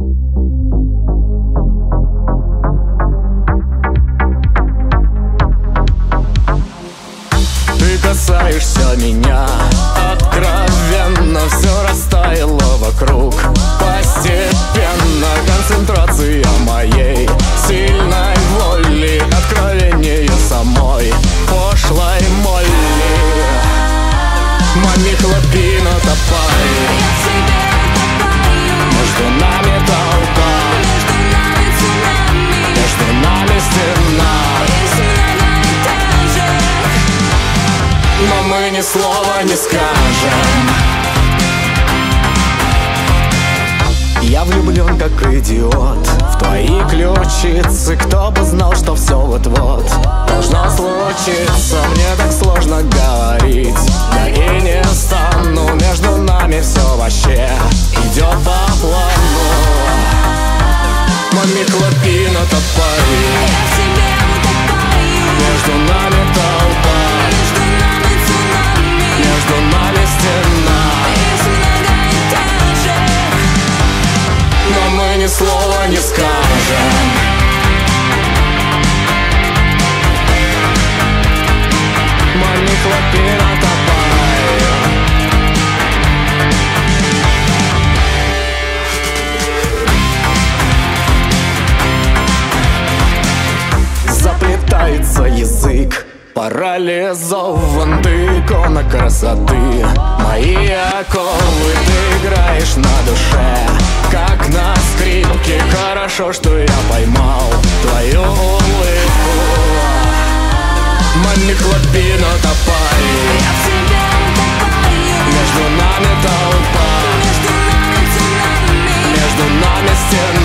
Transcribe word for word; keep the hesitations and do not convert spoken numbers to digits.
Ты касаешься меня откровенно, все растаяло вокруг. Постепенно концентрация моей сильной воли, откровение самой пошлой Молли. Мани хлопи на топай, между нами толпа, между нами стена, но мы ни слова не скажем. Я влюблен как идиот в твои ключицы. Кто бы знал, что все вот-вот должно случиться. Мне так сложно говорить, да и не стану. Между нами все вообще идет по плану. Мами, хлопи на топай, между нами толпа, между нами стена, но мы ни слова не скажем. Мами, хлопи на топай. Заплетается язык, парализован, ты икона красоты. Мои оковы, ты играешь на душе, как на скрипке. Хорошо, что я поймал твою улыбку. Мами, хлопи на топай, между нами толпа, между нами стена.